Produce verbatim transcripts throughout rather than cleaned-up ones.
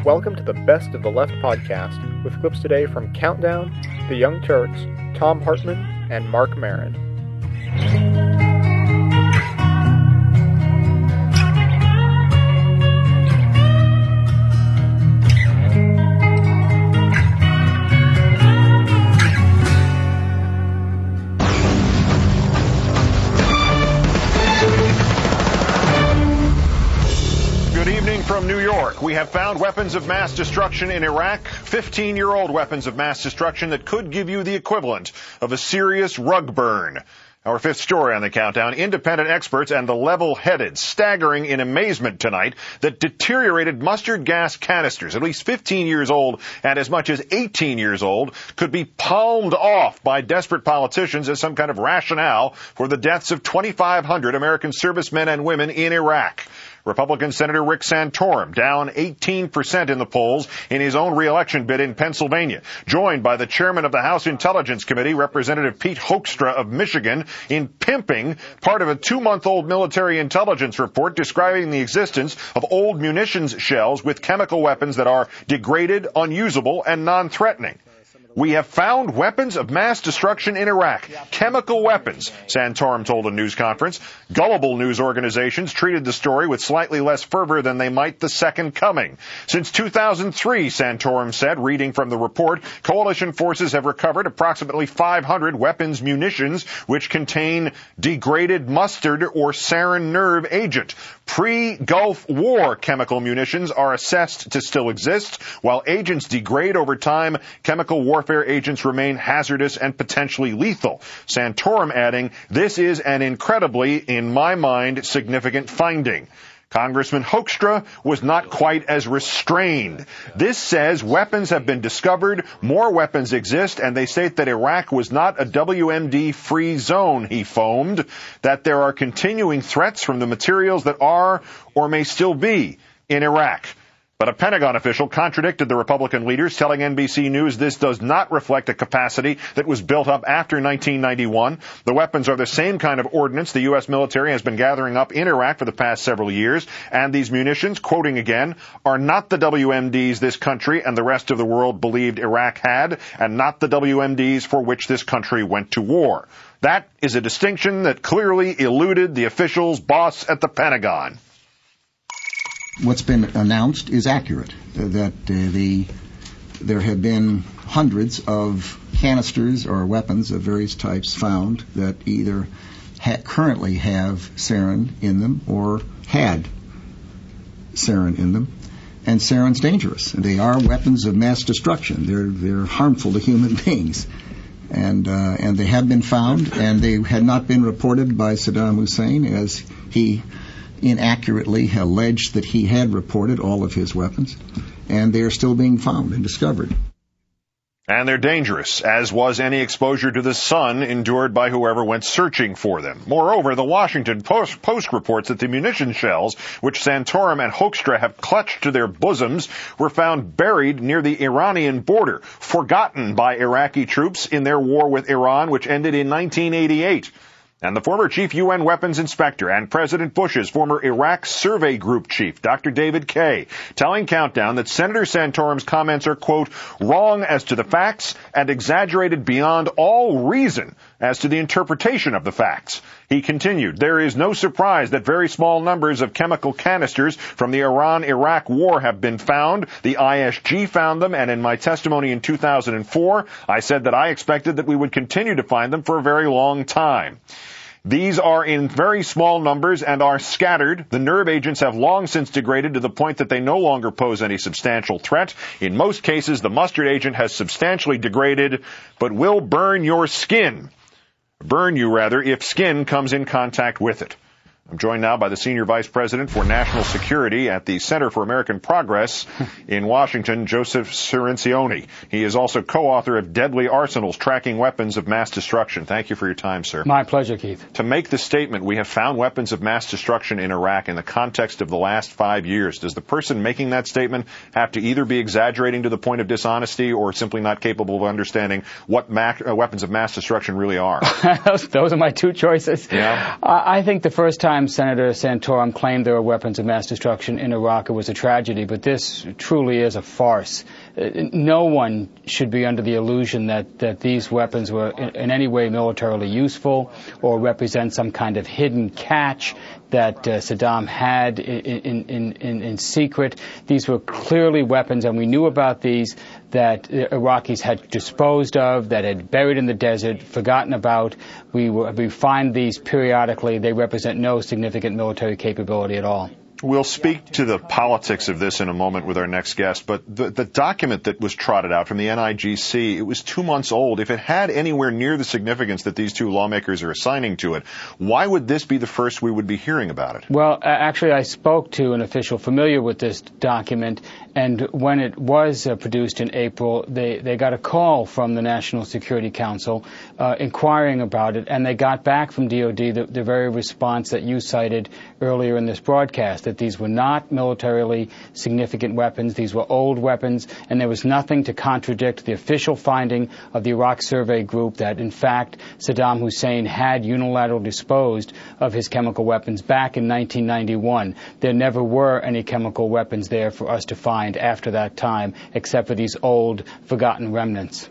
Welcome to the Best of the Left podcast, with clips today from Countdown, The Young Turks, Thom Hartmann, and Marc Maron. From New York, we have found weapons of mass destruction in Iraq, fifteen-year-old weapons of mass destruction that could give you the equivalent of a serious rug burn. Our fifth story on the countdown, independent experts and the level-headed, staggering in amazement tonight that deteriorated mustard gas canisters, at least fifteen years old and as much as eighteen years old, could be palmed off by desperate politicians as some kind of rationale for the deaths of twenty-five hundred American servicemen and women in Iraq. Republican Senator Rick Santorum down eighteen percent in the polls in his own re-election bid in Pennsylvania, joined by the chairman of the House Intelligence Committee, Representative Pete Hoekstra of Michigan, in pimping part of a two-month-old military intelligence report describing the existence of old munitions shells with chemical weapons that are degraded, unusable, and non-threatening. We have found weapons of mass destruction in Iraq. Chemical weapons, Santorum told a news conference. Gullible news organizations treated the story with slightly less fervor than they might the second coming. Since two thousand three, Santorum said, reading from the report, coalition forces have recovered approximately five hundred weapons munitions which contain degraded mustard or sarin nerve agent. Pre-Gulf War chemical munitions are assessed to still exist. While agents degrade over time, chemical warfare agents remain hazardous and potentially lethal. Santorum adding, this is an incredibly, in my mind, significant finding. Congressman Hoekstra was not quite as restrained. This says weapons have been discovered, more weapons exist, and they state that Iraq was not a W M D-free zone, he foamed, that there are continuing threats from the materials that are or may still be in Iraq. But a Pentagon official contradicted the Republican leaders, telling N B C News this does not reflect a capacity that was built up after nineteen ninety-one. The weapons are the same kind of ordnance the U S military has been gathering up in Iraq for the past several years. And these munitions, quoting again, are not the W M Ds this country and the rest of the world believed Iraq had, and not the W M Ds for which this country went to war. That is a distinction that clearly eluded the official's boss at the Pentagon. What's been announced is accurate, uh, that uh, the there have been hundreds of canisters or weapons of various types found that either ha- currently have sarin in them or had sarin in them, and sarin's dangerous. They are weapons of mass destruction. They're they're harmful to human beings, and uh, and they have been found, and they had not been reported by Saddam Hussein as he inaccurately alleged that he had reported all of his weapons, and they are still being found and discovered. And they're dangerous, as was any exposure to the sun endured by whoever went searching for them. Moreover, the Washington Post, Post reports that the munition shells, which Santorum and Hoekstra have clutched to their bosoms, were found buried near the Iranian border, forgotten by Iraqi troops in their war with Iran, which ended in nineteen eighty-eight. And the former chief U N weapons inspector and President Bush's former Iraq Survey Group chief, Doctor David Kay, telling Countdown that Senator Santorum's comments are, quote, wrong as to the facts and exaggerated beyond all reason as to the interpretation of the facts. He continued, there is no surprise that very small numbers of chemical canisters from the Iran-Iraq war have been found. The I S G found them, and in my testimony in two thousand four, I said that I expected that we would continue to find them for a very long time. These are in very small numbers and are scattered. The nerve agents have long since degraded to the point that they no longer pose any substantial threat. In most cases, the mustard agent has substantially degraded, but will burn your skin. Burn you, rather, if skin comes in contact with it. I'm joined now by the Senior Vice President for National Security at the Center for American Progress in Washington, Joseph Cirincione. He is also co-author of Deadly Arsenals, Tracking Weapons of Mass Destruction. Thank you for your time, sir. My pleasure, Keith. To make the statement, we have found weapons of mass destruction in Iraq in the context of the last five years. Does the person making that statement have to either be exaggerating to the point of dishonesty or simply not capable of understanding what mac- uh, weapons of mass destruction really are? those, those are my two choices. Yeah. Uh, I think the first time time Senator Santorum claimed there were weapons of mass destruction in Iraq, it was a tragedy, but this truly is a farce. No one should be under the illusion that, that these weapons were in, in any way militarily useful or represent some kind of hidden catch that uh, Saddam had in, in, in, in secret. These were clearly weapons, and we knew about these, that the Iraqis had disposed of, that had buried in the desert, forgotten about. We, were, we find these periodically. They represent no significant military capability at all. We'll speak to the politics of this in a moment with our next guest, but the, the document that was trotted out from the N I G C, it was two months old. If it had anywhere near the significance that these two lawmakers are assigning to it, why would this be the first we would be hearing about it? Well, actually, I spoke to an official familiar with this document, and when it was uh, produced in April, they, they got a call from the National Security Council uh, inquiring about it, and they got back from D O D the, the very response that you cited earlier in this broadcast, that these were not militarily significant weapons. These were old weapons, and there was nothing to contradict the official finding of the Iraq Survey Group that, in fact, Saddam Hussein had unilaterally disposed of his chemical weapons back in nineteen ninety-one. There never were any chemical weapons there for us to find after that time, except for these old, forgotten remnants.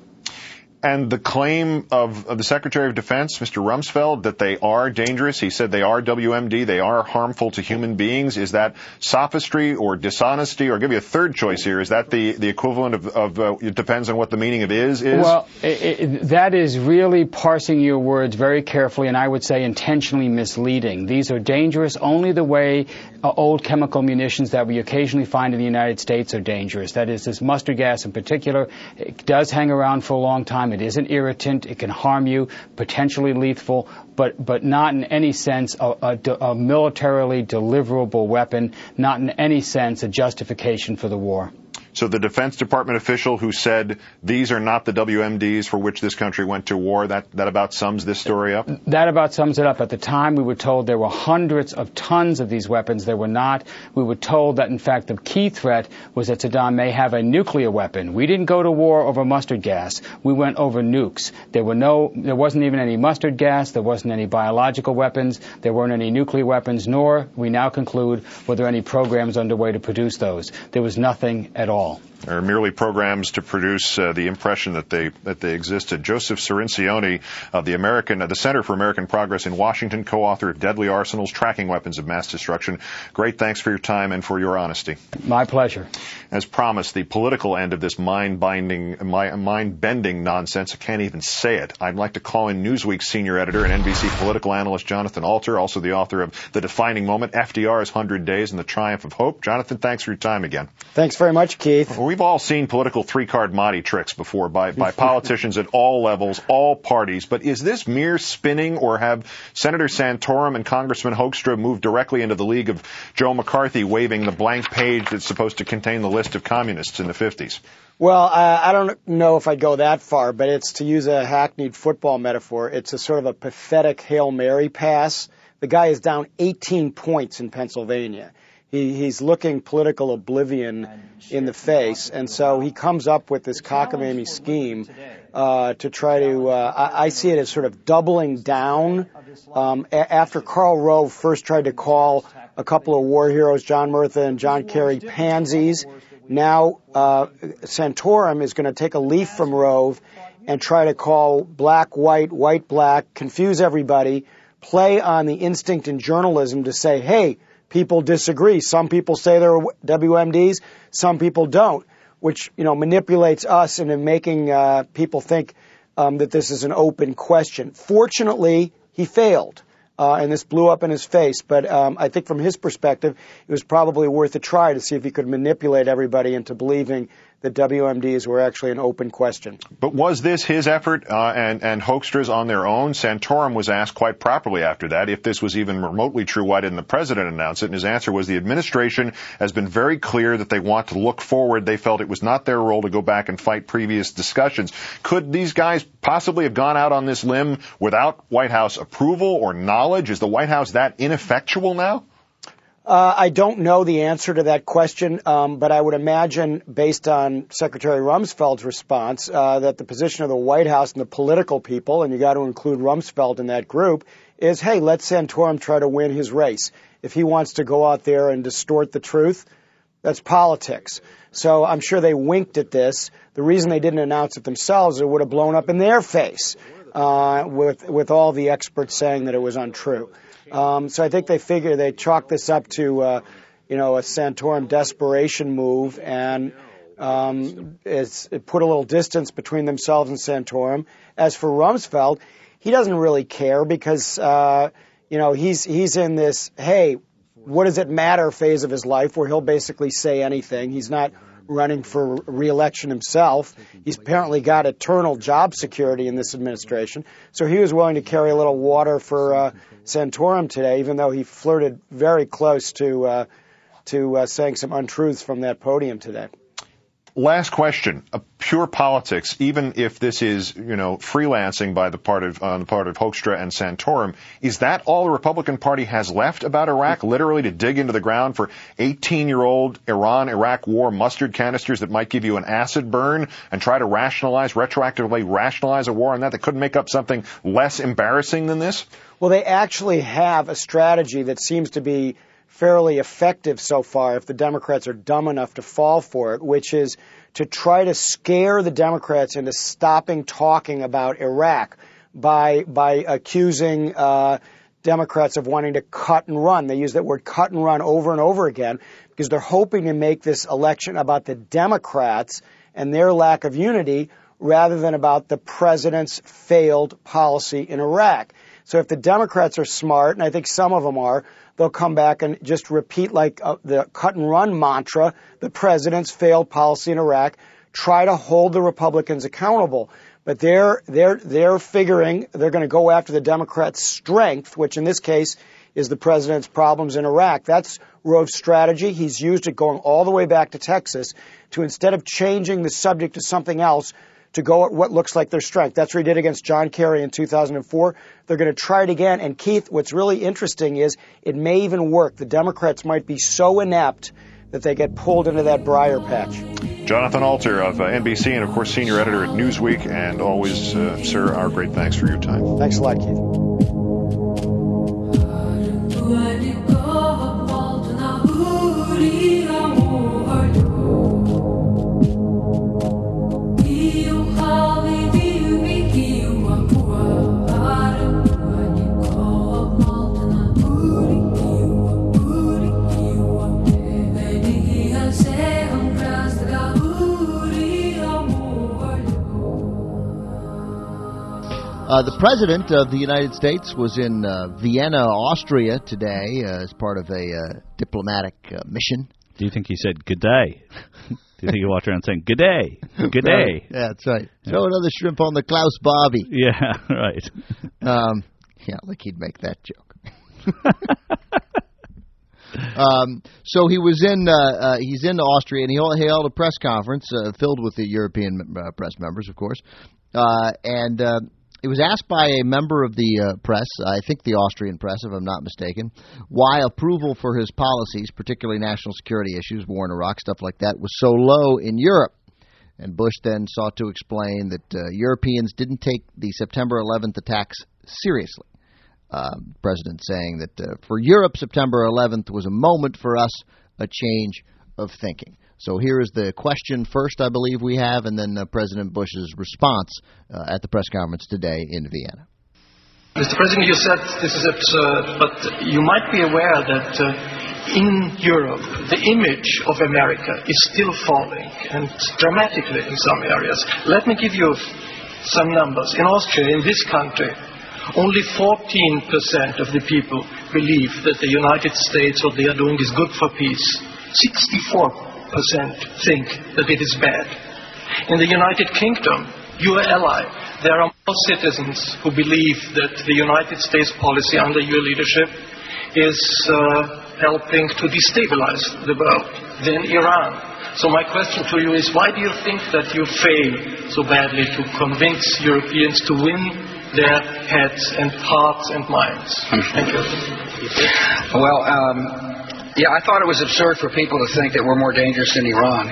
And the claim of, of the Secretary of Defense, Mister Rumsfeld, that they are dangerous, he said they are W M D, they are harmful to human beings. Is that sophistry or dishonesty? Or I'll give you a third choice here. Is that the, the equivalent of, of uh, it depends on what the meaning of is is? Well, it, it, that is really parsing your words very carefully, and I would say intentionally misleading. These are dangerous only the way uh, old chemical munitions that we occasionally find in the United States are dangerous. That is, this mustard gas in particular, it does hang around for a long time. It is an irritant. It can harm you, potentially lethal, but but not in any sense a, a, a militarily deliverable weapon, not in any sense a justification for the war. So the Defense Department official who said these are not the W M Ds for which this country went to war, that, that about sums this story up? That about sums it up. At the time, we were told there were hundreds of tons of these weapons. There were not. We were told that, in fact, the key threat was that Saddam may have a nuclear weapon. We didn't go to war over mustard gas. We went over nukes. There were no, there wasn't even any mustard gas. There wasn't any biological weapons. There weren't any nuclear weapons, nor, we now conclude, were there any programs underway to produce those. There was nothing at all. Or merely programs to produce uh, the impression that they that they existed. Joseph Cirincione of the American, uh, the Center for American Progress in Washington, co-author of Deadly Arsenals, Tracking Weapons of Mass Destruction. Great thanks for your time and for your honesty. My pleasure. As promised, the political end of this mind-binding, mind-bending nonsense, I can't even say it. I'd like to call in Newsweek's senior editor and N B C political analyst Jonathan Alter, also the author of The Defining Moment, F D R's one hundred days and the Triumph of Hope. Jonathan, thanks for your time again. Thanks very much, Keith. We've all seen political three-card Monte tricks before by, by politicians at all levels, all parties. But is this mere spinning, or have Senator Santorum and Congressman Hoekstra moved directly into the league of Joe McCarthy waving the blank page that's supposed to contain the list of communists in the fifties? Well, uh, I don't know if I'd go that far, but it's, to use a hackneyed football metaphor, it's a sort of a pathetic Hail Mary pass. The guy is down eighteen points in Pennsylvania. He, he's looking political oblivion in the face, and so he comes up with this cockamamie scheme uh, to try to, uh, I, I see it as sort of doubling down. Um, a- after Karl Rove first tried to call a couple of war heroes, John Murtha and John Kerry, pansies, now uh, Santorum is going to take a leaf from Rove and try to call black, white, white, black, confuse everybody, play on the instinct in journalism to say, hey, people disagree. Some people say they're W M Ds, some people don't, which, you know, manipulates us into making uh, people think um, that this is an open question. Fortunately, he failed, uh, and this blew up in his face. But um, I think from his perspective, it was probably worth a try to see if he could manipulate everybody into believing that W M Ds were actually an open question. But was this his effort uh, and, and Hoekstra's on their own? Santorum was asked quite properly after that if this was even remotely true. Why didn't the president announce it? And his answer was the administration has been very clear that they want to look forward. They felt it was not their role to go back and fight previous discussions. Could these guys possibly have gone out on this limb without White House approval or knowledge? Is the White House that ineffectual now? Uh, I don't know the answer to that question, um, but I would imagine, based on Secretary Rumsfeld's response, uh, that the position of the White House and the political people, and you got to include Rumsfeld in that group, is, hey, let Santorum try to win his race. If he wants to go out there and distort the truth, that's politics. So I'm sure they winked at this. The reason they didn't announce it themselves, it would have blown up in their face uh, with with all the experts saying that it was untrue. Um, so I think they figure they chalked this up to, uh, you know, a Santorum desperation move, and um, it's, it put a little distance between themselves and Santorum. As for Rumsfeld, he doesn't really care because, uh, you know, he's he's in this, hey, what does it matter phase of his life where he'll basically say anything. He's not running for re-election himself. He's apparently got eternal job security in this administration. So he was willing to carry a little water for uh, Santorum today, even though he flirted very close to uh, to uh, saying some untruths from that podium today. Last question. Uh, pure politics, even if this is, you know, freelancing by the part of, on the part of Hoekstra and Santorum, is that all the Republican Party has left about Iraq, literally to dig into the ground for eighteen-year-old Iran-Iraq war mustard canisters that might give you an acid burn and try to rationalize, retroactively rationalize a war on that that couldn't make up something less embarrassing than this? Well, they actually have a strategy that seems to be fairly effective so far if the Democrats are dumb enough to fall for it, which is to try to scare the Democrats into stopping talking about Iraq by by accusing uh, Democrats of wanting to cut and run. They use that word cut and run over and over again because they're hoping to make this election about the Democrats and their lack of unity rather than about the president's failed policy in Iraq. So if the Democrats are smart, and I think some of them are, they'll come back and just repeat like uh, the cut and run mantra, the president's failed policy in Iraq, try to hold the Republicans accountable. But they're, they're, they're figuring they're going to go after the Democrats' strength, which in this case is the president's problems in Iraq. That's Rove's strategy. He's used it going all the way back to Texas to, instead of changing the subject to something else, to go at what looks like their strength. That's what he did against John Kerry in two thousand four. They're going to try it again. And, Keith, what's really interesting is it may even work. The Democrats might be so inept that they get pulled into that briar patch. Jonathan Alter of uh, N B C and, of course, senior editor at Newsweek. And always, uh, sir, our great thanks for your time. Thanks a lot, Keith. Uh, the President of the United States was in uh, Vienna, Austria today uh, as part of a uh, diplomatic uh, mission. Do you think he said good day? Do you think he walked around saying good day, good day? Right. Yeah, that's right. Yeah. Throw another shrimp on the Klaus Bobby. Yeah, right. um, yeah, like he'd make that joke. um, so he was in. Uh, uh, he's in Austria, and he held, he held a press conference uh, filled with the European uh, press members, of course, uh, and. Uh, He was asked by a member of the uh, press, I think the Austrian press, if I'm not mistaken, why approval for his policies, particularly national security issues, war in Iraq, stuff like that, was so low in Europe. And Bush then sought to explain that uh, Europeans didn't take the September eleventh attacks seriously. Uh, the president saying that uh, for Europe, September eleventh was a moment for us, a change of thinking. So here is the question first, I believe we have, and then uh, President Bush's response uh, at the press conference today in Vienna. Mister President, you said this is absurd, but you might be aware that uh, in Europe, the image of America is still falling, and dramatically in some areas. Let me give you some numbers. In Austria, in this country, only fourteen percent of the people believe that the United States, what they are doing, is good for peace. sixty-four percent think that it is bad. In the United Kingdom, your ally, there are more citizens who believe that the United States policy under your leadership is uh, helping to destabilize the world than Iran. So my question to you is, why do you think that you fail so badly to convince Europeans to win their heads and hearts and minds? Thank you. Well, um, yeah, I thought it was absurd for people to think that we're more dangerous than Iran.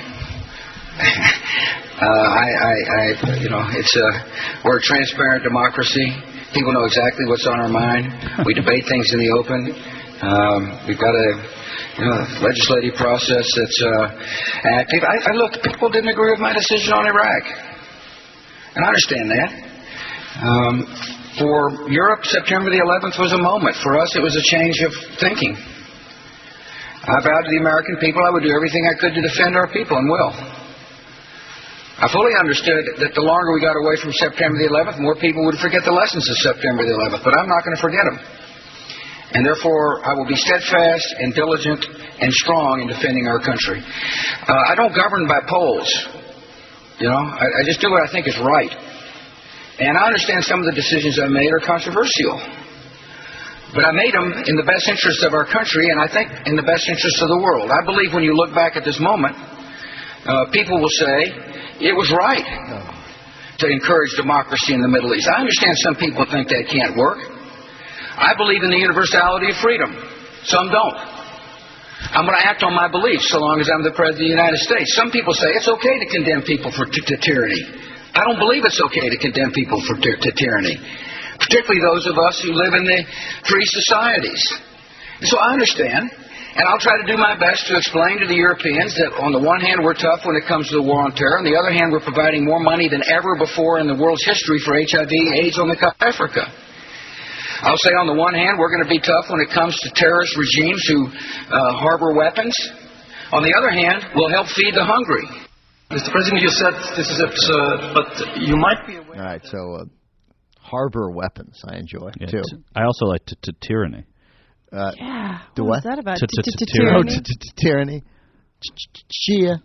uh, I, I, I, you know, it's a we're a transparent democracy. People know exactly what's on our mind. We debate things in the open. Um, we've got a you know, legislative process that's uh, active. I, I look, people didn't agree with my decision on Iraq. And I understand that. Um, for Europe, September the eleventh was a moment. For us, it was a change of thinking. I vowed to the American people I would do everything I could to defend our people, and will. I fully understood that the longer we got away from September the eleventh, more people would forget the lessons of September the eleventh, but I'm not going to forget them. And therefore, I will be steadfast and diligent and strong in defending our country. Uh, I don't govern by polls. You know, I, I just do what I think is right. And I understand some of the decisions I made are controversial. But I made them in the best interest of our country, and I think in the best interest of the world. I believe when you look back at this moment, uh, people will say it was right to encourage democracy in the Middle East. I understand some people think that can't work. I believe in the universality of freedom. Some don't. I'm going to act on my beliefs so long as I'm the President of the United States. Some people say it's okay to condemn people for t- to tyranny. I don't believe it's okay to condemn people for t- to tyranny. Particularly those of us who live in the free societies. And so I understand, and I'll try to do my best to explain to the Europeans that on the one hand we're tough when it comes to the war on terror, on the other hand we're providing more money than ever before in the world's history for H I V AIDS on the coast of Africa. I'll say on the one hand we're going to be tough when it comes to terrorist regimes who uh, harbor weapons. On the other hand, we'll help feed the hungry. Mister President, you said this is absurd, but you might be aware... All right, so... Uh, harbor weapons, I enjoy, yeah, too. T- I also like t- t- tyranny. Uh, yeah, what what's that about? Tyranny. Tyranny. Shia.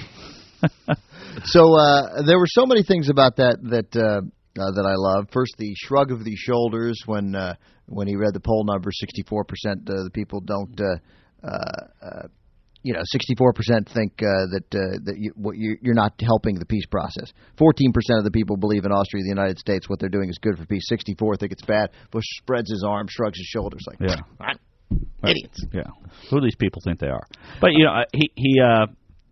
So uh, there were so many things about that that uh, uh, that I love. First, the shrug of the shoulders when uh, when he read the poll number. Sixty-four percent of the people don't. Uh, uh, You know, sixty-four percent think uh, that uh, that you, what you, you're not helping the peace process. fourteen percent of the people believe in Austria, the United States, what they're doing is good for peace. sixty-four think it's bad. Bush spreads his arms, shrugs his shoulders like, yeah. Right. Idiots. Yeah. Who do these people think they are? But you know, he he uh,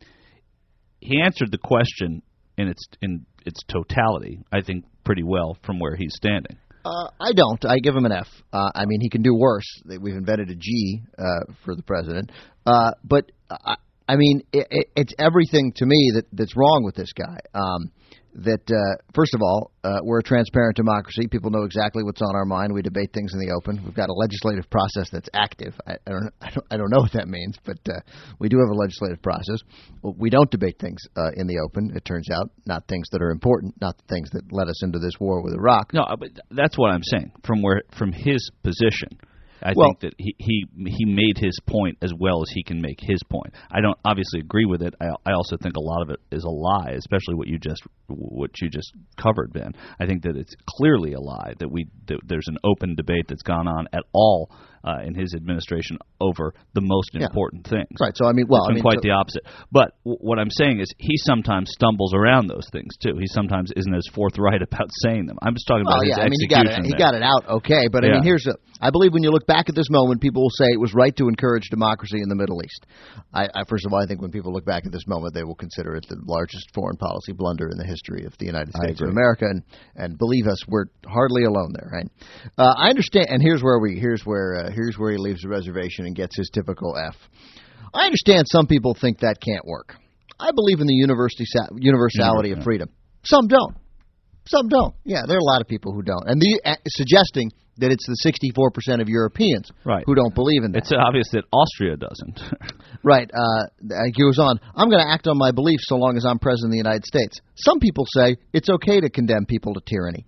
he answered the question in its in its totality, I think, pretty well from where he's standing. Uh, I don't. I give him an F. Uh, I mean, he can do worse. We've invented a G uh, for the president. Uh, but, I, I mean, it, it, it's everything to me that, that's wrong with this guy. Um, that, uh, first of all, uh, we're a transparent democracy. People know exactly what's on our mind. We debate things in the open. We've got a legislative process that's active. I, I, don't, I, don't, I don't know what that means, but uh, we do have a legislative process. Well, we don't debate things uh, in the open, it turns out, not things that are important, not the things that led us into this war with Iraq. No, but that's what I'm saying. From where, from his position, I well, think that he, he he made his point as well as he can make his point. I don't obviously agree with it. I, I also think a lot of it is a lie, especially what you just what you just covered, Ben. I think that it's clearly a lie that we that there's an open debate that's gone on at all uh, in his administration over the most important yeah. things. Right. So I mean, well, it's been I mean, quite so, the opposite. But w- what I'm saying is he sometimes stumbles around those things too. He sometimes isn't as forthright about saying them. I'm just talking well, about yeah, his I mean, he got it. He got it out okay. But I yeah. mean, here's a. I believe when you look back at this moment, people will say it was right to encourage democracy in the Middle East. I, I first of all, I think when people look back at this moment, they will consider it the largest foreign policy blunder in the history of the United States of America. And, and believe us, we're hardly alone there. Right? Uh, I understand. And here's where we here's where uh, here's where he leaves the reservation and gets his typical F. I understand some people think that can't work. I believe in the university universality yeah, of freedom. Some don't. Some don't. Yeah, there are a lot of people who don't. And the, uh, suggesting that it's the sixty-four percent of Europeans right. who don't believe in that. It's obvious that Austria doesn't. Right. Uh, he goes on, I'm going to act on my beliefs so long as I'm president of the United States. Some people say it's okay to condemn people to tyranny.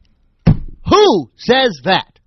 Who says that?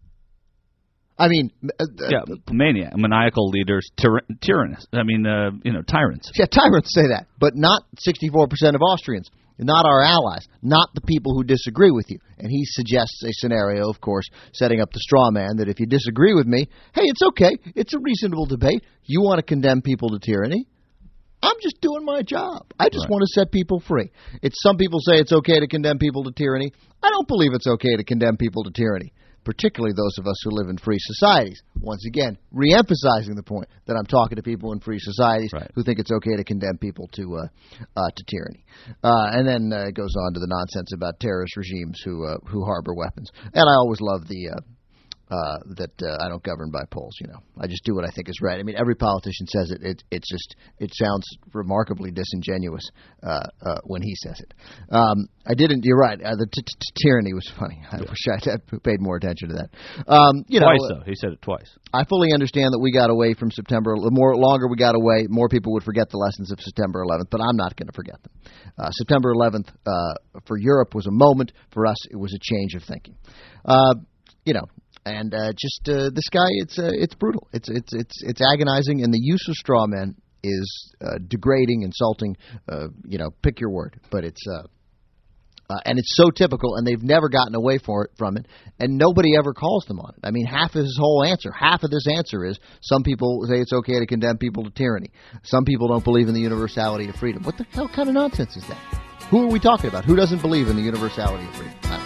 I mean, uh, yeah, maniac, maniacal leaders, tyr- tyrannous. I mean, uh, you know, tyrants. Yeah, tyrants say that, but not sixty-four percent of Austrians, not our allies, not the people who disagree with you. And he suggests a scenario, of course, setting up the straw man that if you disagree with me, hey, it's okay, it's a reasonable debate. You want to condemn people to tyranny? I'm just doing my job. I just right. want to set people free. It's some people say it's okay to condemn people to tyranny. I don't believe it's okay to condemn people to tyranny. particularly those of us who live in free societies. Once again, re-emphasizing the point that I'm talking to people in free societies right. who think it's okay to condemn people to uh, uh, to tyranny. Uh, and then uh, it goes on to the nonsense about terrorist regimes who uh, who harbor weapons. And I always love the uh, uh, that uh, I don't govern by polls. You know, I just do what I think is right. I mean, every politician says it. It it's just it sounds remarkably disingenuous uh, uh, when he says it. Um, I didn't. You're right. Uh, the t- t- tyranny was funny. I wish I had paid more attention to that. Um, you twice know, though. He said it twice. I fully understand that we got away from September. The more longer we got away, more people would forget the lessons of September eleventh. But I'm not going to forget them. Uh, September eleventh uh, for Europe was a moment. For us, it was a change of thinking. Uh, you know. And uh, just uh, this guy, it's uh, it's brutal. It's it's it's it's agonizing, and the use of straw men is uh, degrading, insulting. Uh, you know, pick your word, but it's uh, uh, and it's so typical, and they've never gotten away for it, from it, and nobody ever calls them on it. I mean, half of his whole answer, half of this answer is some people say it's okay to condemn people to tyranny. Some people don't believe in the universality of freedom. What the hell kind of nonsense is that? Who are we talking about? Who doesn't believe in the universality of freedom? I don't know.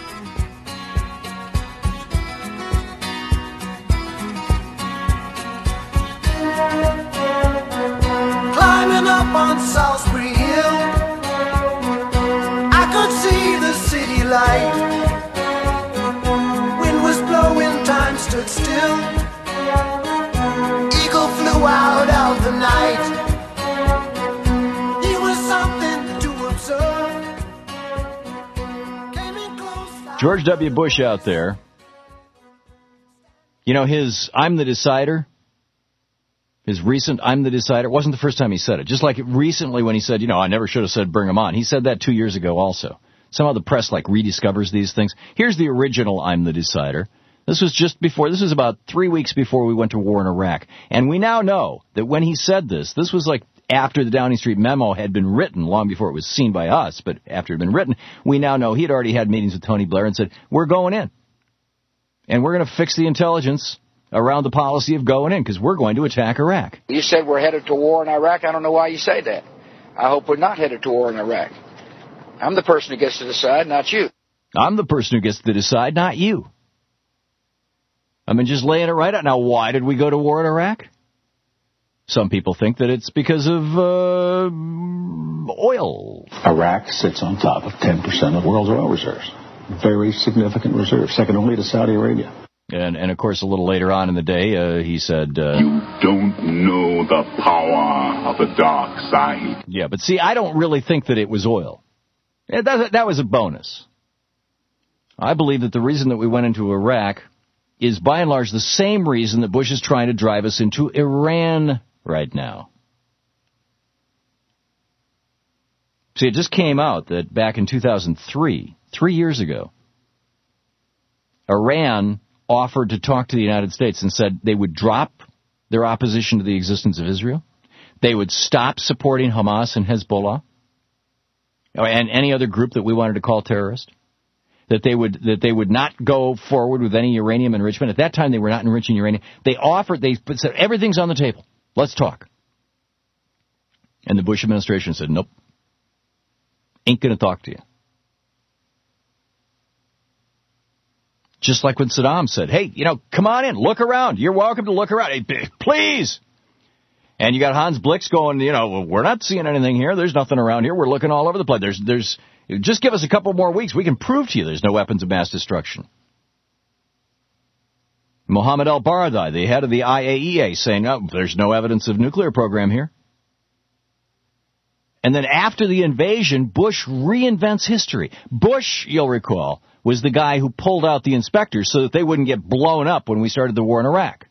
Climbing up on Salisbury Hill, I could see the city light. Wind was blowing, time stood still. Eagle flew out of the night. He was something to observe. Came in close. George W. Bush out there. You know, his "I'm the decider," his recent "I'm the decider," wasn't the first time he said it. Just like recently when he said, you know, I never should have said bring him on. He said that two years ago also. Somehow the press, like, rediscovers these things. Here's the original "I'm the decider." This was just before, this was about three weeks before we went to war in Iraq. And we now know that when he said this, this was like after the Downing Street memo had been written, long before it was seen by us, but after it had been written, we now know he had already had meetings with Tony Blair and said, we're going in. And we're going to fix the intelligence around the policy of going in, because we're going to attack Iraq. You said we're headed to war in Iraq. I don't know why you say that. I hope we're not headed to war in Iraq. I'm the person who gets to decide, not you. I'm the person who gets to decide, not you. I mean, just laying it right out. Now, why did we go to war in Iraq? Some people think that it's because of uh, oil. Iraq sits on top of ten percent of the world's oil reserves. Very significant reserve, second only to Saudi Arabia. And, and of course, a little later on in the day, uh, he said... Uh, you don't know the power of the dark side. Yeah, but see, I don't really think that it was oil. That, that was a bonus. I believe that the reason that we went into Iraq is, by and large, the same reason that Bush is trying to drive us into Iran right now. See, it just came out that back in two thousand three, three years ago, Iran offered to talk to the United States and said they would drop their opposition to the existence of Israel. They would stop supporting Hamas and Hezbollah and any other group that we wanted to call terrorist. That they would that they would not go forward with any uranium enrichment. At that time, they were not enriching uranium. They offered, they said, everything's on the table. Let's talk. And the Bush administration said, nope, ain't going to talk to you. Just like when Saddam said, hey, you know, come on in, look around. You're welcome to look around. Hey, please. And you got Hans Blix going, you know, well, we're not seeing anything here. There's nothing around here. We're looking all over the place. There's, there's, just give us a couple more weeks. We can prove to you there's no weapons of mass destruction. Mohammed al-Baradei, the head of the I A E A, saying, oh, there's no evidence of nuclear program here. And then after the invasion, Bush reinvents history. Bush, you'll recall, was the guy who pulled out the inspectors so that they wouldn't get blown up when we started the war in Iraq.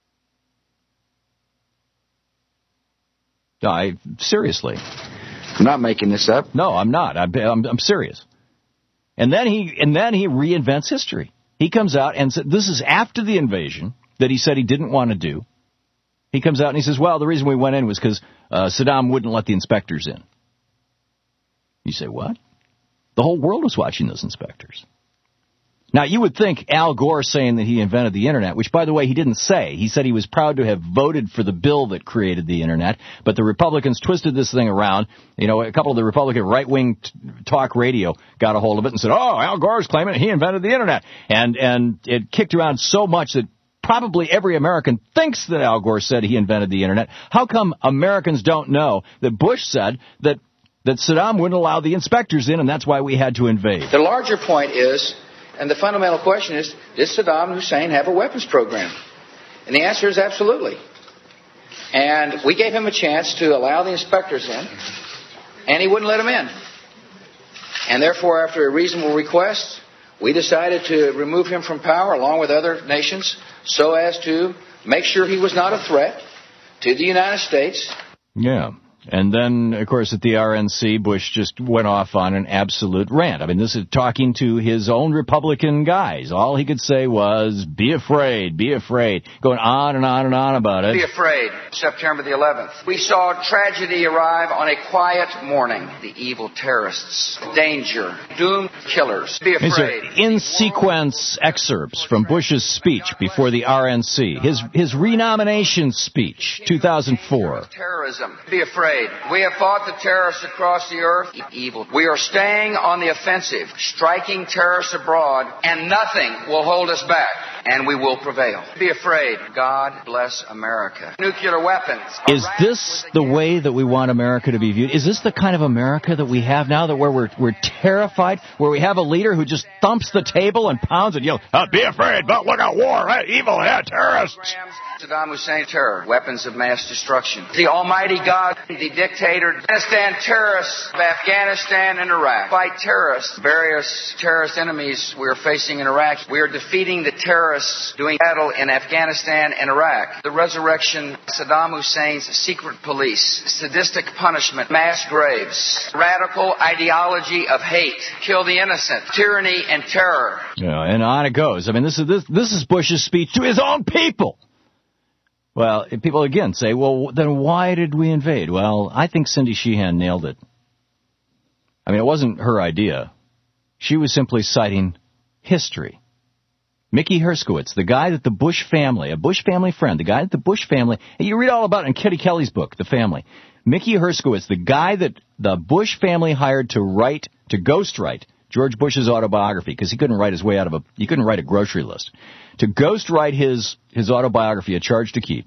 I, seriously. I'm not making this up. No, I'm not. I'm, I'm, I'm serious. And then he and then he reinvents history. He comes out and said, this is after the invasion that he said he didn't want to do. He comes out and he says, well, the reason we went in was because uh, Saddam wouldn't let the inspectors in. You say, what? The whole world was watching those inspectors. Now, you would think Al Gore saying that he invented the Internet, which, by the way, he didn't say. He said he was proud to have voted for the bill that created the Internet, but the Republicans twisted this thing around. You know, a couple of the Republican right-wing t- talk radio got a hold of it and said, oh, Al Gore's claiming he invented the Internet. And, and it kicked around so much that probably every American thinks that Al Gore said he invented the Internet. How come Americans don't know that Bush said that, that Saddam wouldn't allow the inspectors in, and that's why we had to invade? The larger point is, and the fundamental question is, did Saddam Hussein have a weapons program? And the answer is absolutely. And we gave him a chance to allow the inspectors in, and he wouldn't let them in. And therefore, after a reasonable request, we decided to remove him from power along with other nations so as to make sure he was not a threat to the United States. Yeah. And then, of course, at the R N C, Bush just went off on an absolute rant. I mean, this is talking to his own Republican guys. All he could say was, be afraid, be afraid, going on and on and on about it. Be afraid. September the eleventh. We saw tragedy arrive on a quiet morning. The evil terrorists, danger, doomed killers. Be These afraid. are in-sequence excerpts from Bush's speech before the R N C, his, his renomination speech, two thousand four. Terrorism. Be afraid. We have fought the terrorists across the earth. Evil. We are staying on the offensive, striking terrorists abroad, and nothing will hold us back. And we will prevail. Be afraid. God bless America. Nuclear weapons. Is this the way that we want America to be viewed? Is this the kind of America that we have now, that where we're we're terrified, where we have a leader who just thumps the table and pounds and yells, oh, be afraid, but look at war, hey, evil, hey, terrorists. Saddam Hussein terror, weapons of mass destruction. The Almighty God, the dictator, Afghanistan terrorists of Afghanistan and Iraq. Fight terrorists, various terrorist enemies we are facing in Iraq. We are defeating the terrorists doing battle in Afghanistan and Iraq. The resurrection of Saddam Hussein's secret police, sadistic punishment, mass graves, radical ideology of hate, kill the innocent, tyranny and terror. Yeah, and on it goes. I mean, this is this this is Bush's speech to his own people. Well, people again say, well, then why did we invade? Well, I think Cindy Sheehan nailed it. I mean, it wasn't her idea. She was simply citing history. Mickey Herskowitz, the guy that the Bush family, a Bush family friend, the guy that the Bush family, and you read all about it in Kitty Kelly's book, The Family. Mickey Herskowitz, the guy that the Bush family hired to write, to ghostwrite George Bush's autobiography, because he couldn't write his way out of a, he couldn't write a grocery list. To ghostwrite his, his autobiography, A Charge to Keep,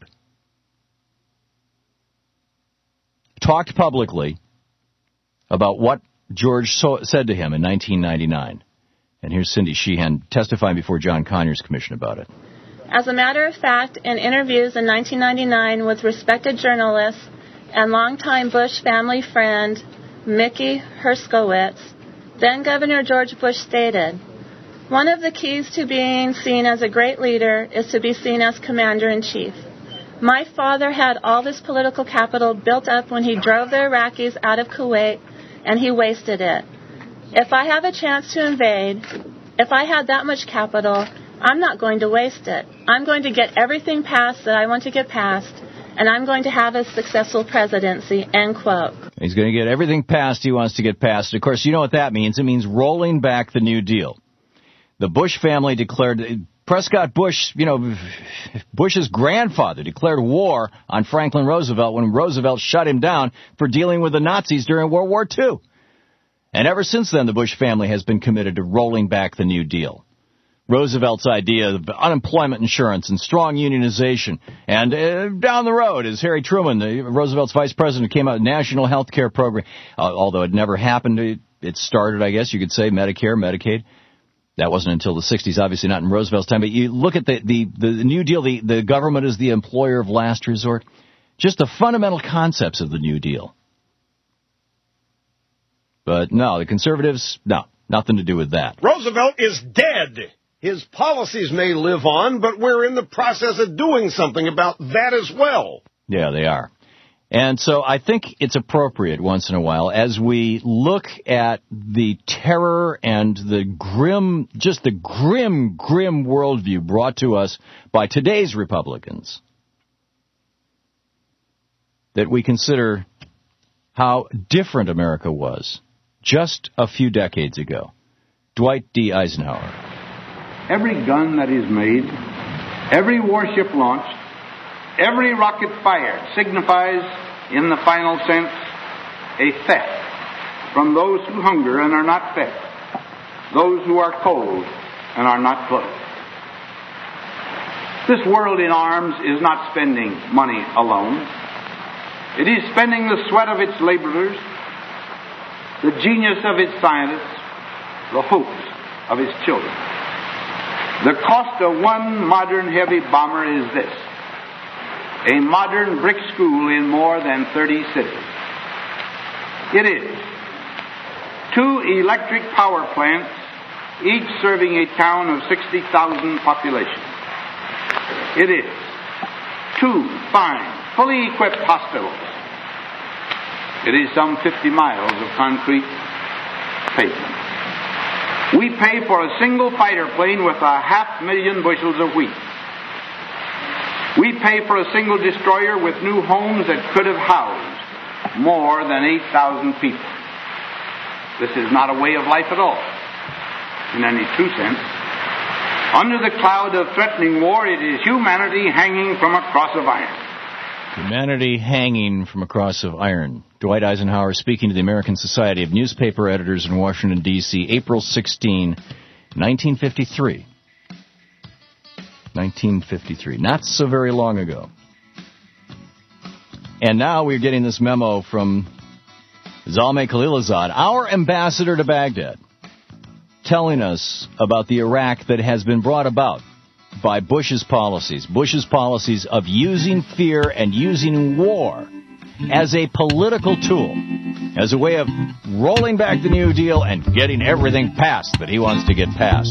talked publicly about what George so, said to him in nineteen ninety-nine. And here's Cindy Sheehan testifying before John Conyers Commission about it. As a matter of fact, in interviews in nineteen ninety-nine with respected journalists and longtime Bush family friend Mickey Herskowitz, then Governor George Bush stated, one of the keys to being seen as a great leader is to be seen as commander-in-chief. My father had all this political capital built up when he drove the Iraqis out of Kuwait, and he wasted it. If I have a chance to invade, if I had that much capital, I'm not going to waste it. I'm going to get everything passed that I want to get passed, and I'm going to have a successful presidency, end quote. He's going to get everything passed he wants to get passed. Of course, you know what that means. It means rolling back the New Deal. The Bush family declared, Prescott Bush, you know, Bush's grandfather declared war on Franklin Roosevelt when Roosevelt shut him down for dealing with the Nazis during World War Two. And ever since then, the Bush family has been committed to rolling back the New Deal. Roosevelt's idea of unemployment insurance and strong unionization. And uh, down the road, as Harry Truman, the, Roosevelt's vice president, came out with a national health care program. Uh, although it never happened, it, it started, I guess you could say, Medicare, Medicaid. That wasn't until the sixties, obviously not in Roosevelt's time. But you look at the, the, the New Deal, the, the government is the employer of last resort. Just the fundamental concepts of the New Deal. But no, the conservatives, no, nothing to do with that. Roosevelt is dead. His policies may live on, but we're in the process of doing something about that as well. Yeah, they are. And so I think it's appropriate once in a while, as we look at the terror and the grim, just the grim, grim worldview brought to us by today's Republicans, that we consider how different America was just a few decades ago. Dwight D. Eisenhower. every gun that is made, every warship launched, every rocket fired signifies, in the final sense, a theft from those who hunger and are not fed, those who are cold and are not clothed. This world in arms is not spending money alone. It is spending the sweat of its laborers, the genius of its scientists, the hopes of its children. The cost of one modern heavy bomber is this: a modern brick school in more than thirty cities. It is two electric power plants, each serving a town of sixty thousand population. It is two fine, fully equipped hospitals. It is some fifty miles of concrete pavement. We pay for a single fighter plane with a half million bushels of wheat. We pay for a single destroyer with new homes that could have housed more than eight thousand people. This is not a way of life at all, in any true sense. Under the cloud of threatening war, it is humanity hanging from a cross of iron. Humanity hanging from a cross of iron. Dwight Eisenhower speaking to the American Society of Newspaper Editors in Washington, D C, April sixteenth, nineteen fifty-three. nineteen fifty-three. Not so very long ago. And now we're getting this memo from Zalmay Khalilzad, our ambassador to Baghdad, telling us about the Iraq that has been brought about by Bush's policies. Bush's policies of using fear and using war as a political tool, as a way of rolling back the New Deal and getting everything passed that he wants to get passed.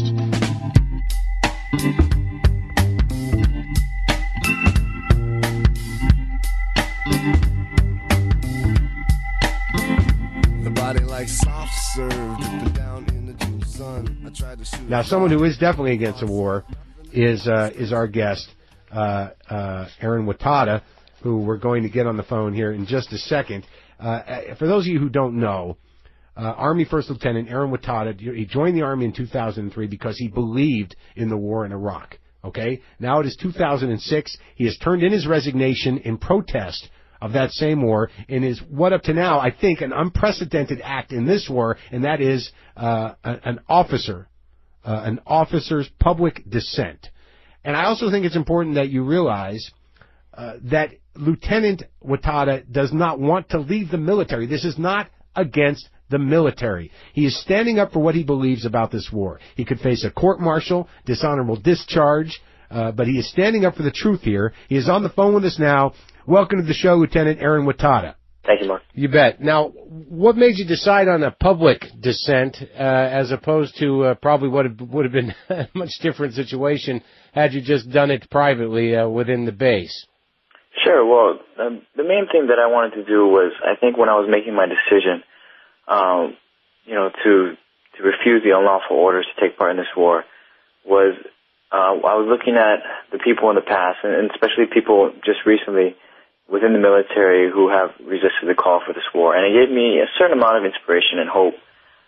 Now, someone who is definitely against the war is uh, is our guest, uh, uh, Aaron Watada, who we're going to get on the phone here in just a second. Uh, for those of you who don't know, uh, Army First Lieutenant Aaron Watada, he joined the Army in two thousand three because he believed in the war in Iraq. Okay? Now it is two thousand six. He has turned in his resignation in protest of that same war, and is what up to now, I think, an unprecedented act in this war, and that is uh, an officer, uh, an officer's public dissent. And I also think it's important that you realize uh, that Lieutenant Watada does not want to leave the military. This is not against the military. He is standing up for what he believes about this war. He could face a court-martial, dishonorable discharge, uh, but he is standing up for the truth here. He is on the phone with us now. Welcome to the show, Lieutenant Aaron Watada. Thank you, Mark. You bet. Now, what made you decide on a public dissent uh, as opposed to uh, probably what would have been a much different situation had you just done it privately uh, within the base? Sure. Well, um, the main thing that I wanted to do was, I think when I was making my decision, um, you know, to to refuse the unlawful orders to take part in this war, was uh, I was looking at the people in the past, and, and especially people just recently within the military who have resisted the call for this war. And it gave me a certain amount of inspiration and hope.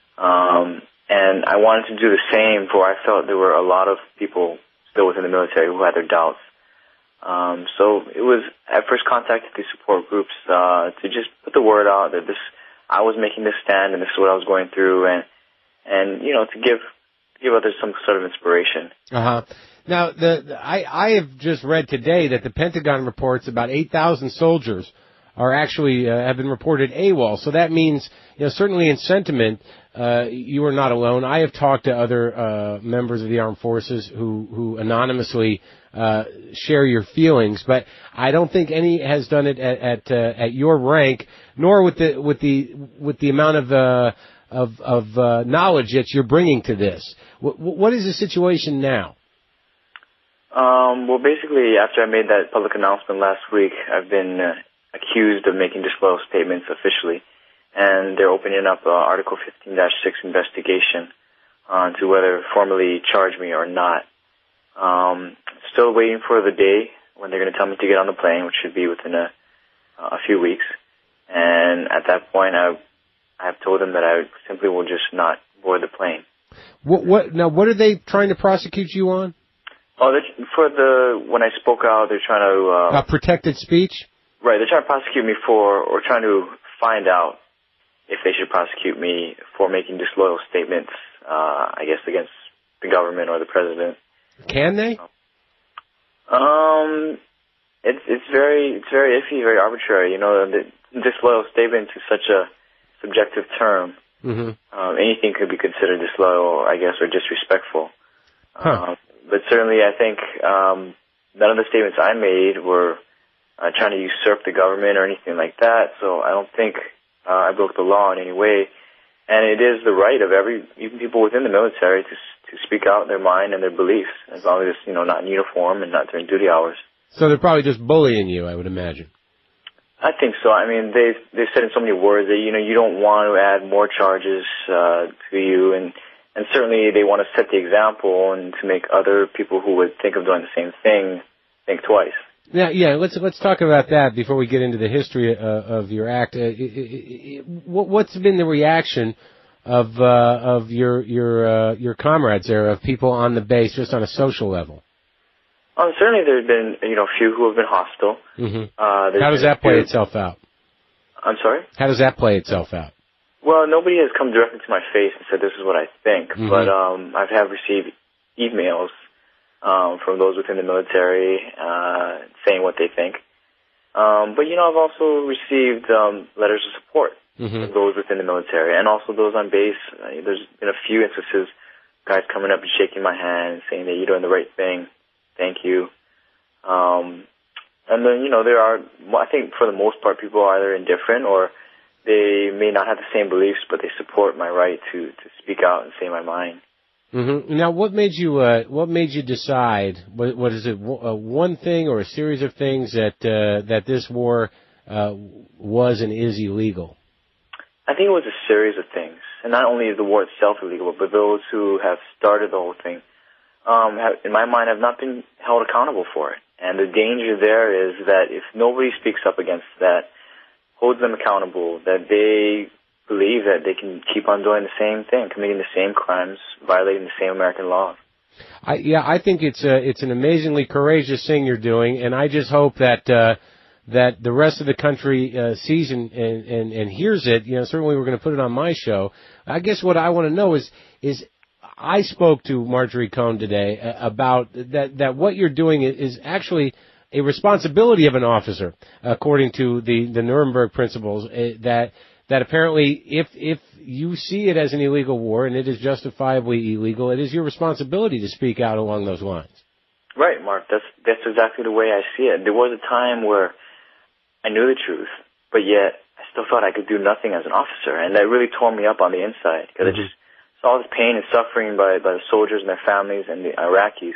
Um, and I wanted to do the same, for I felt there were a lot of people still within the military who had their doubts. Um, so it was, I first contacted these support groups uh, to just put the word out that this, I was making this stand and this is what I was going through, and, and you know, to give give others some sort of inspiration. Uh-huh. Now, the, the I, I have just read today that the Pentagon reports about eight thousand soldiers are actually uh, have been reported AWOL. So that means, you know, certainly in sentiment, uh, you are not alone. I have talked to other uh, members of the armed forces who who anonymously uh, share your feelings, but I don't think any has done it at at, uh, at your rank, nor with the with the with the amount of uh, of of uh, knowledge that you're bringing to this. What, what is the situation now? Um, well, basically, after I made that public announcement last week, I've been uh, accused of making disloyal statements officially, and they're opening up uh, Article fifteen dash six investigation uh, to whether formally charge me or not. Um, still waiting for the day when they're going to tell me to get on the plane, which should be within a, a few weeks. And at that point, I, I have told them that I simply will just not board the plane. What, what now? What are they trying to prosecute you on? Oh, they're- for the when I spoke out, they're trying to uh, Uh, protected speech. right. They're trying to prosecute me for, or trying to find out if they should prosecute me for making disloyal statements. Uh, I guess against the government or the president. Can they? Um, it's it's very it's very iffy, very arbitrary. You know, the disloyal statement is such a subjective term. Mm-hmm. Um, anything could be considered disloyal, I guess, or disrespectful. Huh. Um, but certainly, I think um, none of the statements I made were uh, trying to usurp the government or anything like that. So I don't think uh, I broke the law in any way. And it is the right of every, even people within the military, to to speak out their mind and their beliefs, as long as it's, you know, not in uniform and not during duty hours. So they're probably just bullying you, I would imagine. I think so. I mean, they've they've said in so many words that, you know, you don't want to add more charges uh, to you, and and certainly they want to set the example and to make other people who would think of doing the same thing think twice. Yeah, yeah. Let's let's talk about that before we get into the history uh, of your act. Uh, i i i what, what's been the reaction of uh, of your your uh, your comrades there, of people on the base, just on a social level? Um, certainly, there have been, you know, a few who have been hostile. Mm-hmm. Uh, there's How does been a that play few- itself out? I'm sorry? How does that play itself out? Well, nobody has come directly to my face and said this is what I think, Mhm. but um, I have received emails um, from those within the military uh, saying what they think. Um, but, you know, I've also received um, letters of support Mhm. from those within the military and also those on base. Uh, there's been a few instances, guys coming up and shaking my hand and saying that you're doing the right thing. Thank you. Um, and then, you know, there are, I think for the most part, people are either indifferent or they may not have the same beliefs, but they support my right to, to speak out and say my mind. Mm-hmm. Now, what made you uh, what made you decide? What, what is it? Uh, one thing or a series of things that uh, that this war uh, was and is illegal? I think it was a series of things, and not only is the war itself illegal, but those who have started the whole thing, um, have, in my mind, have not been held accountable for it. And the danger there is that if nobody speaks up against that, holds them accountable, that they believe that they can keep on doing the same thing, committing the same crimes, violating the same American laws. I, yeah, I think it's a, it's an amazingly courageous thing you're doing, and I just hope that uh, that the rest of the country uh, sees and, and, and, and hears it. You know, certainly we're going to put it on my show. I guess what I want to know is is I spoke to Marjorie Cohn today about that that what you're doing is actually a responsibility of an officer, according to the, the Nuremberg principles, uh, that that apparently if if you see it as an illegal war and it is justifiably illegal, it is your responsibility to speak out along those lines. Right, Mark. That's that's exactly the way I see it. There was a time where I knew the truth, but yet I still thought I could do nothing as an officer, and that really tore me up on the inside because Mm-hmm. I just saw this pain and suffering by by the soldiers and their families and the Iraqis,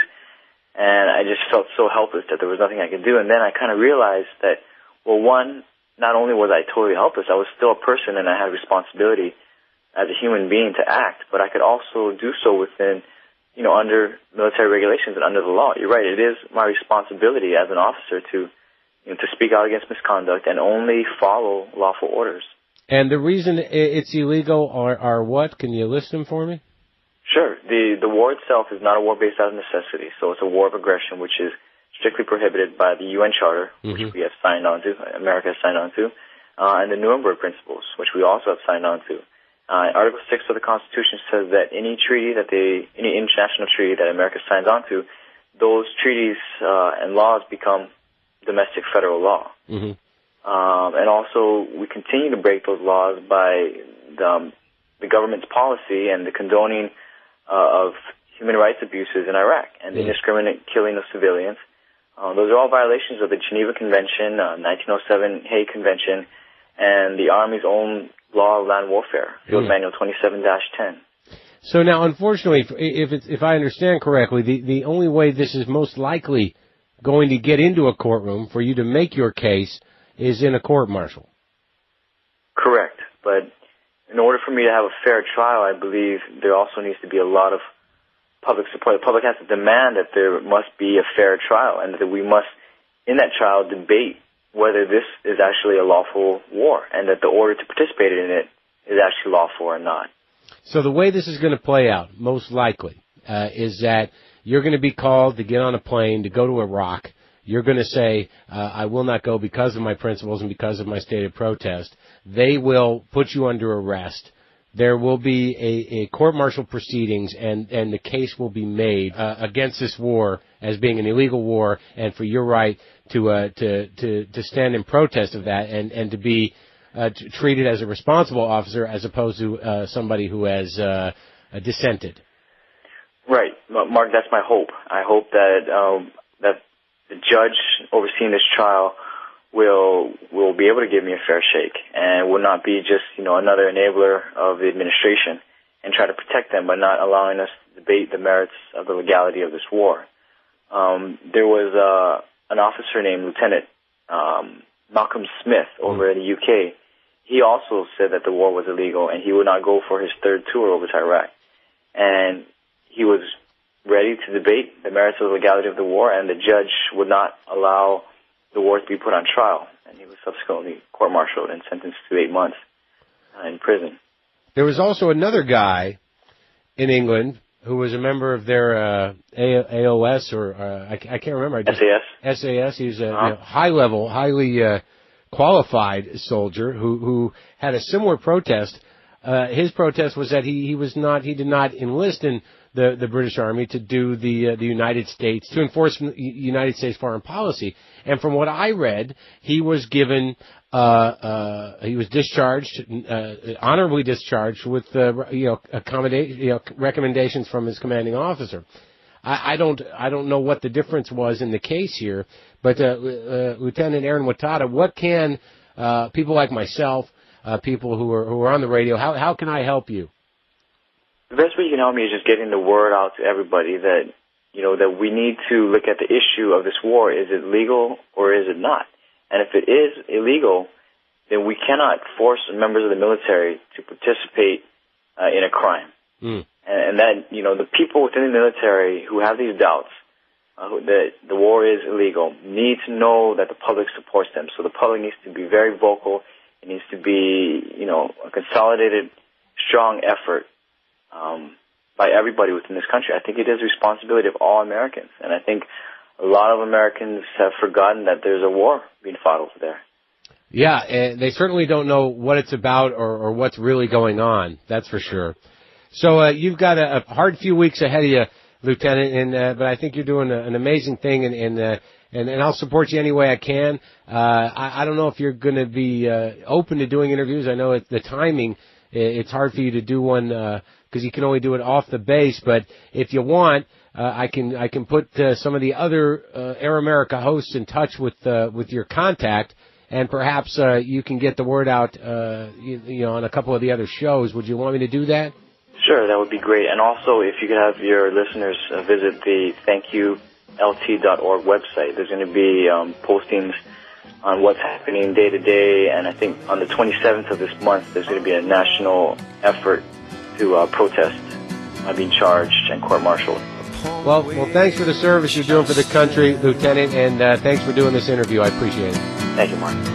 and I just felt so helpless that there was nothing I could do. And then I kind of realized that, well, one, not only was I totally helpless, I was still a person and I had a responsibility as a human being to act, but I could also do so within, you know, under military regulations and under the law. You're right, it is my responsibility as an officer to, you know, to speak out against misconduct and only follow lawful orders. And the reason it's illegal are, are what? Can you list them for me? Sure. The the war itself is not a war based out of necessity, so it's a war of aggression, which is strictly prohibited by the U N Charter, Mm-hmm. which we have signed on to, America has signed on to, uh, and the Nuremberg Principles, which we also have signed on to. Uh, Article six of the Constitution says that any treaty that they, any international treaty that America signs on to, those treaties uh, and laws become domestic federal law. Mm-hmm. Um, and also, we continue to break those laws by the, um, the government's policy and the condoning uh, of human rights abuses in Iraq and the Mm-hmm. indiscriminate killing of civilians. Uh, those are all violations of the Geneva Convention, uh, nineteen oh seven Hague Convention, and the Army's own law of land warfare, Field Mm. Manual twenty-seven dash ten. So now, unfortunately, if it's, if I understand correctly, the, the only way this is most likely going to get into a courtroom for you to make your case is in a court-martial. Correct. But in order for me to have a fair trial, I believe there also needs to be a lot of public support. The public has to demand that there must be a fair trial and that we must, in that trial, debate whether this is actually a lawful war and that the order to participate in it is actually lawful or not. So the way this is going to play out, most likely, uh, is that you're going to be called to get on a plane to go to Iraq. You're going to say, uh, I will not go because of my principles and because of my stated protest. They will put you under arrest. There will be a, a court-martial proceedings, and, and the case will be made uh, against this war as being an illegal war, and for your right to uh, to, to to stand in protest of that, and, and to be uh, t- treated as a responsible officer as opposed to uh, somebody who has uh, uh, dissented. Right, Mark. That's my hope. I hope that um, that the judge overseeing this trial will will be able to give me a fair shake and will not be just, you know, another enabler of the administration and try to protect them by not allowing us to debate the merits of the legality of this war. Um, there was uh, an officer named Lieutenant um, Malcolm Smith over in the U K. He also said that the war was illegal and he would not go for his third tour over to Iraq. And he was ready to debate the merits of the legality of the war, and the judge would not allow the war to be put on trial, and he was subsequently court-martialed and sentenced to eight months uh, in prison. There was also another guy in England who was a member of their uh, A O S, or uh, I, I can't remember. I just, S A S. S A S. He was a Uh-huh. you know, high-level, highly uh, qualified soldier who, who had a similar protest. Uh, his protest was that he, he was not, he did not enlist in the, the British Army to do the uh, the United States, to enforce United States foreign policy. And from what I read, he was given, uh, uh, he was discharged, uh, honorably discharged with, uh, you know, accommodate, you know, recommendations from his commanding officer. I, I don't, I don't know what the difference was in the case here, but uh, uh, Lieutenant Aaron Watada, what can uh, people like myself, uh, people who are who are on the radio, how how can I help you? The best way you can help me is just getting the word out to everybody that, you know, that we need to look at the issue of this war. Is it legal or is it not? And if it is illegal, then we cannot force members of the military to participate uh, in a crime. Mm. And, and that, you know, the people within the military who have these doubts uh, that the war is illegal need to know that the public supports them. So the public needs to be very vocal. It needs to be, you know, a consolidated, strong effort um, by everybody within this country. I think it is the responsibility of all Americans. And I think a lot of Americans have forgotten that there's a war being fought over there. Yeah, uh, they certainly don't know what it's about or, or what's really going on. That's for sure. So uh, you've got a, a hard few weeks ahead of you, Lieutenant, and uh, but I think you're doing a, an amazing thing, and and, uh, and and I'll support you any way I can. Uh, I, I don't know if you're going to be uh, open to doing interviews. I know it's the timing. It's hard for you to do one because uh, you can only do it off the base. But if you want, uh, I can I can put uh, some of the other uh, Air America hosts in touch with uh, with your contact, and perhaps uh, you can get the word out, uh, you, you know, on a couple of the other shows. Would you want me to do that? Sure, that would be great. And also, if you could have your listeners uh, visit the thank you L T dot org website. There's going to be um, postings on what's happening day to day, and I think on the twenty-seventh of this month, there's going to be a national effort to uh, protest by being charged and court-martialed. Well, well, thanks for the service you're doing for the country, Lieutenant, and uh, thanks for doing this interview. I appreciate it. Thank you, Mark.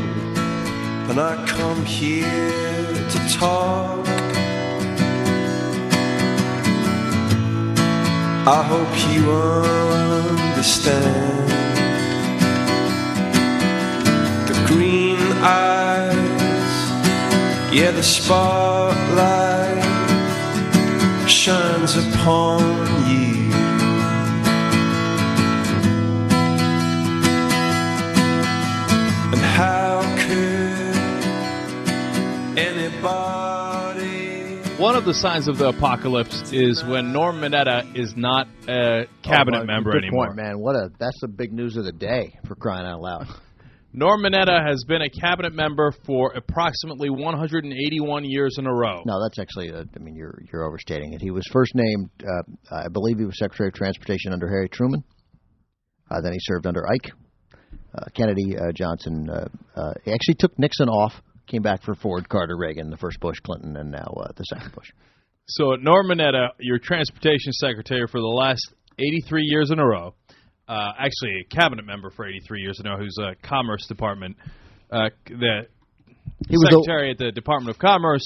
And I come here to talk. I hope you understand. The green eyes, yeah, the spotlight shines upon you. And how could anybody? One of the signs of the apocalypse is when Norm Mineta is not a cabinet oh, member good anymore. Point, man. What a that's the big news of the day, for crying out loud. Norm Mineta has been a cabinet member for approximately one hundred eighty-one years in a row. No, that's actually, uh, I mean, you're you're overstating it. He was first named, uh, I believe he was Secretary of Transportation under Harry Truman. Uh, then he served under Ike, uh, Kennedy, uh, Johnson. Uh, uh, he actually took Nixon off, came back for Ford, Carter, Reagan, the first Bush, Clinton, and now uh, the second Bush. So Norm Mineta, your transportation secretary for the last eighty-three years in a row. Uh, actually, a cabinet member for eighty-tee years ago, who's a Commerce Department, uh, the he was secretary at the Department of Commerce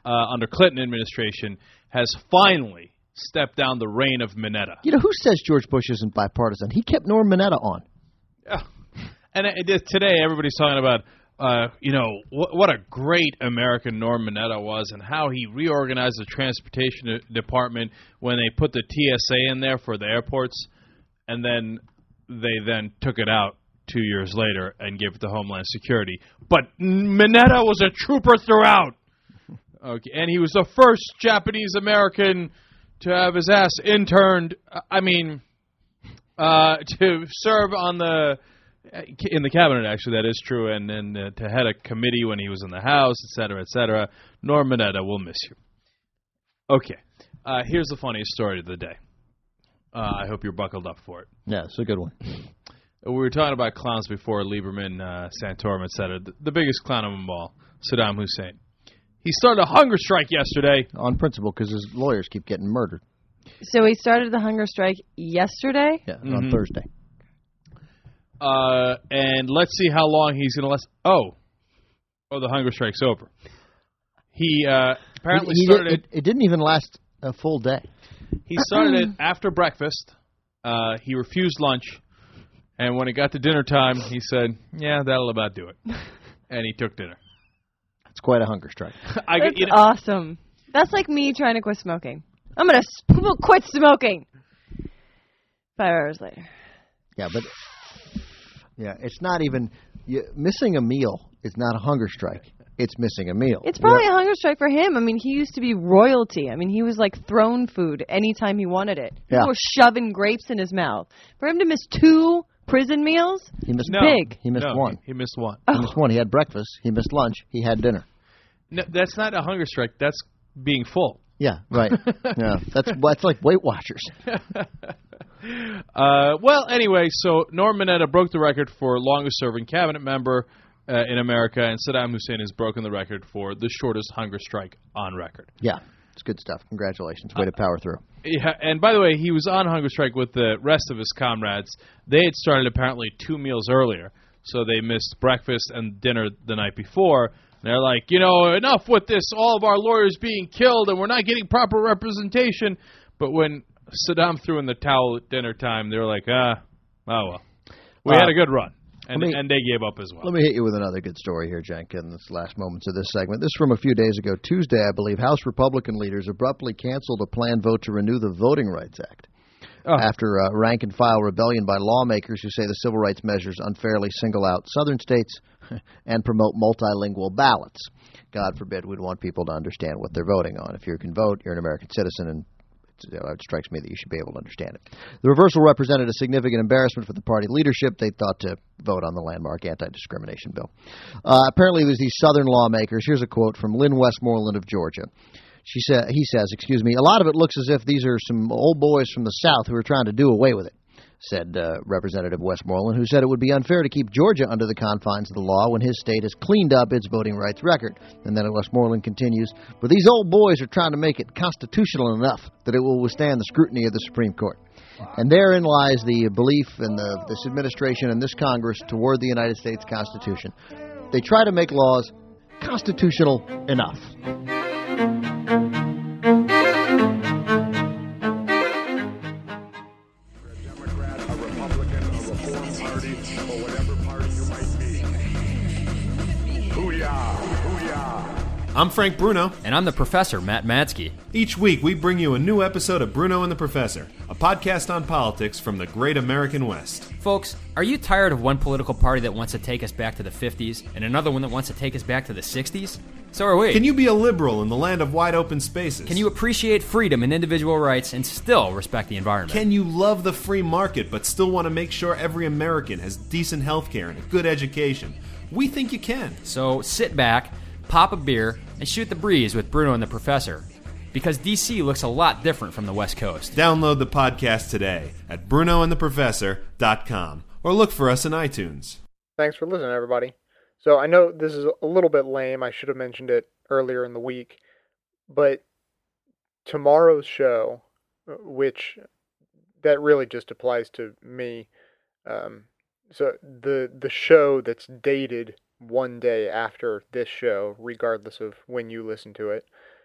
uh, under Clinton administration, has finally stepped down the reign of Mineta. You know, who says George Bush isn't bipartisan? He kept Norm Mineta on. Yeah. And it, it, today everybody's talking about, uh, you know, wh- what a great American Norm Mineta was and how he reorganized the transportation department when they put the T S A in there for the airports, and then they then took it out two years later and gave it to Homeland Security. But Mineta was a trooper throughout. Okay, and he was the first Japanese American to have his ass interned. I mean, uh, to serve on the in the cabinet. Actually, that is true, and and uh, to head a committee when he was in the House, et cetera, et cetera. Norm Mineta, we'll miss you. Okay, uh, here's the funniest story of the day. Uh, I hope you're buckled up for it. Yeah, it's a good one. We were talking about clowns before, Lieberman, uh, Santorum, et cetera. The, the biggest clown of them all, Saddam Hussein. He started a hunger strike yesterday. On principle, because his lawyers keep getting murdered. So he started the hunger strike yesterday? Yeah, Mm-hmm. on Thursday. Uh, and let's see how long he's going to last. Oh. Oh, the hunger strike's over. He uh, apparently He- he started did- it, it didn't even last a full day. He started it after breakfast. Uh, he refused lunch. And when it got to dinner time, he said, yeah, that'll about do it. And he took dinner. It's quite a hunger strike. I, That's you know, awesome. That's like me trying to quit smoking. I'm going to quit smoking. Five hours later. Yeah, but yeah, it's not even you, missing a meal is not a hunger strike. It's missing a meal. It's probably a hunger strike for him. I mean, he used to be royalty. I mean, he was like throne food anytime he wanted it. People Yeah. were shoving grapes in his mouth. For him to miss two prison meals, He missed No. big. He missed no, one. He, he missed one. He missed one. He had breakfast. He missed lunch. He had dinner. No, that's not a hunger strike. That's being full. Yeah, right. yeah, that's that's like Weight Watchers. Uh, well, anyway, so Norm Mineta broke the record for longest-serving cabinet member uh, in America, and Saddam Hussein has broken the record for the shortest hunger strike on record. Yeah, it's good stuff. Congratulations. Way to power through. Yeah, and by the way, he was on hunger strike with the rest of his comrades. They had started apparently two meals earlier, so they missed breakfast and dinner the night before. And they're like, you know, enough with this, all of our lawyers being killed, and we're not getting proper representation. But when Saddam threw in the towel at dinner time, they were like, ah, oh well. We Uh, had a good run. And, let me- and they gave up as well. Let me hit you with another good story here, Jenk, in this last moments of this segment. This is from a few days ago. Tuesday, I believe, House Republican leaders abruptly canceled a planned vote to renew the Voting Rights Act. Oh. After uh, rank-and-file rebellion by lawmakers who say the civil rights measures unfairly single out southern states and promote multilingual ballots. God forbid we'd want people to understand what they're voting on. If you can vote, you're an American citizen, and it's, you know, it strikes me that you should be able to understand it. The reversal represented a significant embarrassment for the party leadership. They thought to vote on the landmark anti-discrimination bill. Uh, apparently, it was these southern lawmakers. Here's a quote from Lynn Westmoreland of Georgia. She said, he says, excuse me, a lot of it looks as if these are some old boys from the South who are trying to do away with it, said uh, Representative Westmoreland, who said it would be unfair to keep Georgia under the confines of the law when his state has cleaned up its voting rights record. And then Westmoreland continues, but these old boys are trying to make it constitutional enough that it will withstand the scrutiny of the Supreme Court. And therein lies the belief in the, this administration and this Congress toward the United States Constitution. They try to make laws constitutional enough. I'm Frank Bruno. And I'm the professor, Matt Matsky. Each week, we bring you a new episode of Bruno and the Professor, a podcast on politics from the great American West. Folks, are you tired of one political party that wants to take us back to the fifties and another one that wants to take us back to the sixties? So are we. Can you be a liberal in the land of wide open spaces? Can you appreciate freedom and individual rights and still respect the environment? Can you love the free market but still want to make sure every American has decent health care and a good education? We think you can. So sit back, pop a beer, and shoot the breeze with Bruno and the Professor. Because D C looks a lot different from the West Coast. Download the podcast today at bruno and the professor dot com or look for us in iTunes. Thanks for listening, everybody. So I know this is a little bit lame. I should have mentioned it earlier in the week. But tomorrow's show, which that really just applies to me. Um, so the the show that's dated one day after this show, regardless of when you listen to it,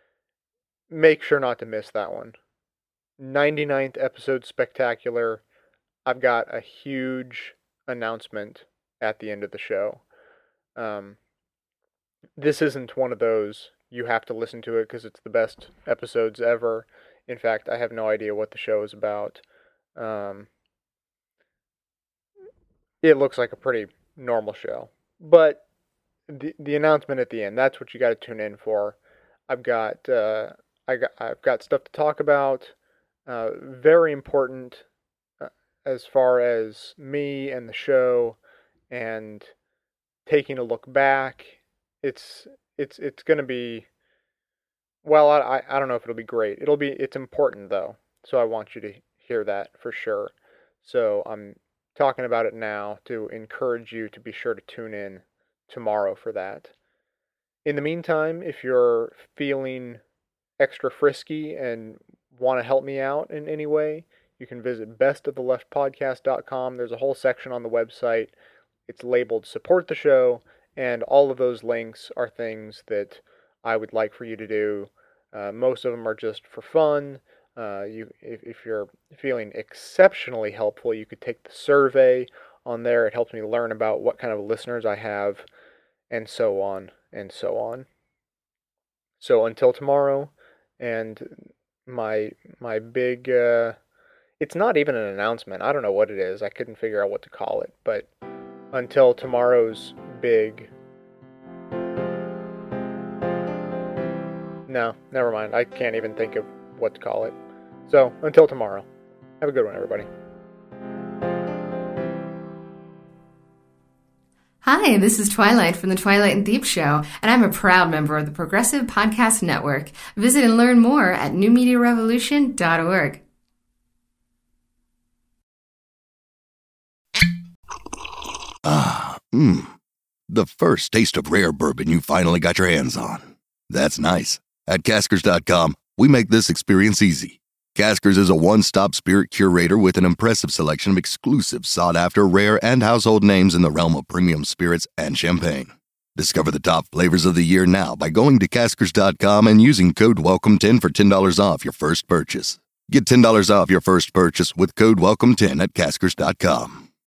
make sure not to miss that one. ninety-ninth episode spectacular. I've got a huge announcement at the end of the show. Um, this isn't one of those you have to listen to it because it's the best episodes ever. In fact, I have no idea what the show is about. Um, it looks like a pretty normal show. But the the announcement at the end, that's what you got to tune in for. I've got uh, I got I've got stuff to talk about. Uh, very important uh, as far as me and the show, and taking a look back. It's it's it's going to be, well, I I don't know if it'll be great. It'll be it's important though, so I want you to hear that for sure. So I'm talking about it now to encourage you to be sure to tune in tomorrow for that. In the meantime, if you're feeling extra frisky and want to help me out in any way, you can visit best of the left podcast dot com. There's a whole section on the website. It's labeled Support the Show, and all of those links are things that I would like for you to do. Uh, most of them are just for fun. Uh, you, if, if you're feeling exceptionally helpful, you could take the survey on there. It helps me learn about what kind of listeners I have, and so on and so on. So until tomorrow, and my my big, uh, it's not even an announcement. I don't know what it is. I couldn't figure out what to call it. But until tomorrow's big... No, never mind. I can't even think of what to call it. So, until tomorrow. Have a good one, everybody. Hi, this is Twilight from the Twilight and Deep Show, and I'm a proud member of the Progressive Podcast Network. Visit and learn more at new media revolution dot org. Ah, mmm. The first taste of rare bourbon you finally got your hands on. That's nice. At Caskers dot com, we make this experience easy. Caskers is a one-stop spirit curator with an impressive selection of exclusive, sought-after, rare, and household names in the realm of premium spirits and champagne. Discover the top flavors of the year now by going to Caskers dot com and using code welcome ten for ten dollars off your first purchase. Get ten dollars off your first purchase with code welcome ten at Caskers dot com.